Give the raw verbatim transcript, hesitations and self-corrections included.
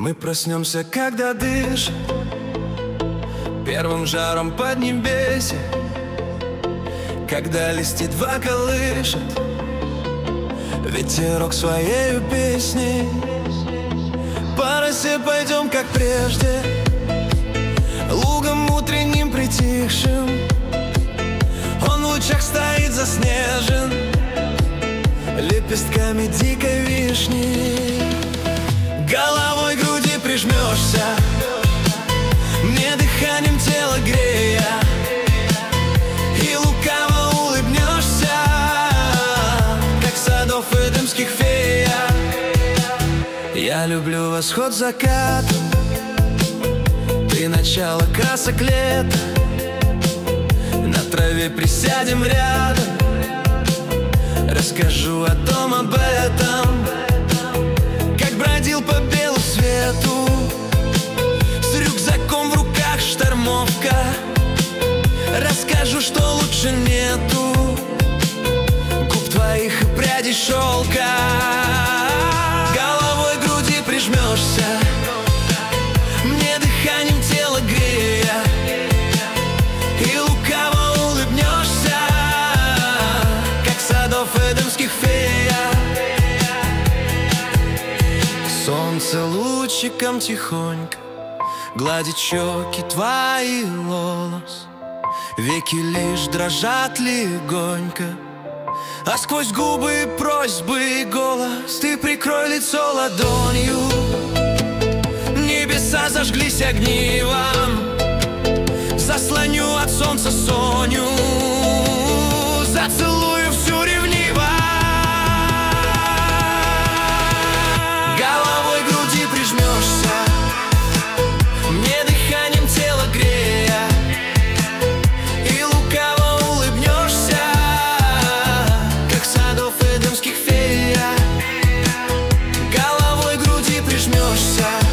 Мы проснемся, когда дышим первым жаром поднебесья, когда листва колышет ветерок своею песней. По росе пойдем, как прежде, лугом утренним притихшим. Он в лучах стоит заснежен лепестками дикой вишни. Головой к груди прижмешься, мне дыханием тело грея, и лукаво улыбнешься, как садов эдемских фея. Я люблю восход заката, ты начало красок лета. На траве присядем рядом, расскажу о том, об этом, как бродил по белу свету с рюкзаком в руках, штормовка. Расскажу, что лучше нету губ твоих и прядей шелка. Головой к груди прижмешься, мне дыханием тело грея, и лукаво улыбнешься, как садов эдемских фея. Солнце лучиком тихонько гладит щеки твои лолос, веки лишь дрожат легонько, а сквозь губы просьбы и голос ты прикрой лицо ладонью. Небеса зажглись огнивом, заслоню от солнца Соню, зацелую всю ревниво. Головой к груди прижмешься, мне дыханием тело грея, и лукаво улыбнешься, как садов эдемских фея. Головой к груди прижмешься,